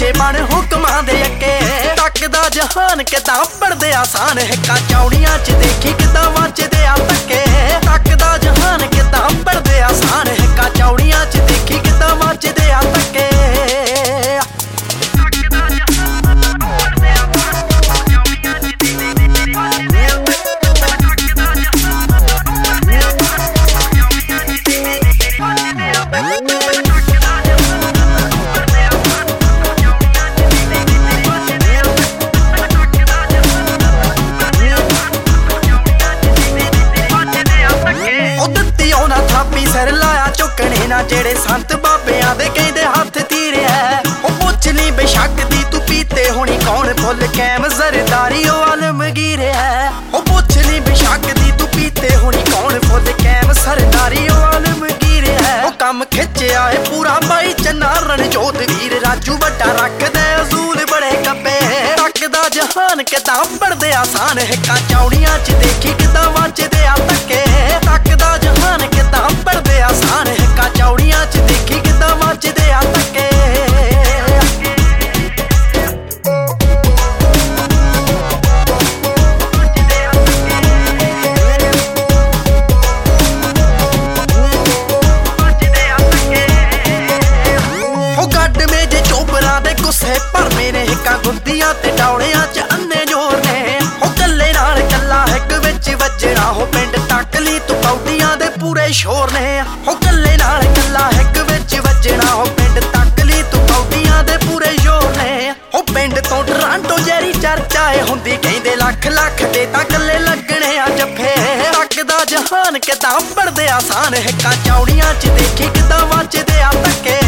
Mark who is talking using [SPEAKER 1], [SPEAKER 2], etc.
[SPEAKER 1] ਪਿੱਛੇ ਬਣ ਹੁਕਮਾਂ ਦੇ ਅੱਗੇ। ਤੱਕਦਾ ਜਹਾਨ ਕਿਦਾਂ ਪੜਦੇ ਆਸਾਨ ਹਿੱਕਾਂ ਚੌੜੀਆਂ ਚ ਦੇਖੀ ਕਿਦਾਂ ਵੱਜਦੇ ਆ ਧੱਕੇ। ਤੱਕਦਾ ਜਹਾਨ ਕਿਦਾਂ ਪੜਦੇ ਆਸਾਨ ਹਿੱਕਾਂ ਚੌੜੀਆਂ ਚ ਦੇਖੀ ਕਿਦਾਂ ਵੱਜਦੇ ਆ ਧੱਕੇ। ਸਿਰ ਲਾਇਆ ਝੁਕਣੇ ਨਾ ਜਿਹੜੇ ਸੰਤ ਬਾਬਿਆਂ ਦੇ ਕਹਿੰਦੇ ਹੱਥ ਧੀਰਿਆ। ਉਹ ਪੁੱਛ ਲਈ ਬੇਸ਼ੱਕ ਦੀ ਤੂੰ ਪੀਤੇ ਹੋਣੀ ਕੌਣ ਫੁੱਲ ਕੈਮ ਜ਼ਰਦਾਰੀ ਉਹ ਆਲਮਗੀਰ ਹੈ। ਉਹ ਪੁੱਛ ਲਈ ਬੇਸ਼ੱਕ ਦੀ ਤੂੰ ਪੀਤੇ ਹੋਣੀ ਕੌਣ ਫੁੱਲ ਕੈਮ ਸਰਦਾਰੀ ਉਹ ਆਲਮਗੀਰ ਹੈ। ਉਹ ਕੰਮ ਖਿੱਚਿਆ ਏ ਪੂਰਾ ਬਾਈ ਚੰਨਾ ਰਣਜੋਤ ਵੀਰ ਰਾਜੂ ਵੱਡਾ ਰੱਖਦਾ ਅਸੂਲ ਬੜੇ ਕੱਪੇ। ਤੱਕਦਾ ਜਹਾਨ ਕਿਦਾਂ ਪੜਦੇ ਆਸਾਨ ਹਿੱਕਾਂ ਚੌੜੀਆਂ ਚ ਦੇਖੀ ਕਿਦਾਂ ਵੱਜਦੇ ਆ ਧੱਕੇ। ਤੱਕਦਾ ਜਹਾਨ ਕਿਦਾਂ ਪੜਦੇ ਆਸਾਨ ਹਿੱਕਾਂ ਚੌੜੀਆਂ ਚ ਦੇਖੀ ਕਿਦਾਂ ਵੱਜਦੇ ਆ ਧੱਕੇ। ਉਹ ਗੱਡ ਮੇਜੇ ਚੋਬਰਾਂ ਦੇ ਗੁੱਸੇ ਭਰਮੇ ਨੇ ਹਿੱਕਾਂ ਗੁੱਦੀਆਂ ਤੇ ਡੌਲਿਆਂ ਚ ਅੰਨੇ ਜੋਰ ਨੇ। ਉਹ ਕੱਲੇ ਨਾਲ ਕੱਲਾ ਹਿੱਕ ਵਿੱਚ ਵੱਜਣਾ ਉਹ ਪਿੰਡ ਤੱਕ ਲਈ ਤੂੰ ਪੌੜੀਆਂ ਦੇ ਪੂਰੇ ਸ਼ੋਰ ਨੇ। ਉਹ ਕੱਲੇ ਨਾਲ ਕੱਲਾ ਹਿੱਕ ਵਿੱਚ ਵੱਜਣਾ ਉਹ ਪਿੰਡ ਤੱਕ ਲਈ ਤੂੰ ਪੌੜੀਆਂ ਦੇ ਪੂਰੇ ਸ਼ੋਰ ਨੇ। ਉਹ ਪਿੰਡ ਤੋਂ ਟਰਾਂਟੋ ਜਿਹੜੀ ਚਰਚਾ ਏ ਹੁੰਦੀ ਕਹਿੰਦੇ ਲੱਖ ਲੱਖ ਦੇ ਤਾਂ ਕੱਲੇ ਲੱਗਣੇ ਆ ਜੱਫੇ। ਤੱਕਦਾ ਜਹਾਨ ਕਿਦਾਂ ਪੜਦੇ ਆਸਾਨ ਹਿੱਕਾਂ ਚੌੜੀਆਂ ਚ ਦੇਖੀ ਕਿਦਾਂ ਵੱਜਦੇ ਆ ਧੱਕੇ।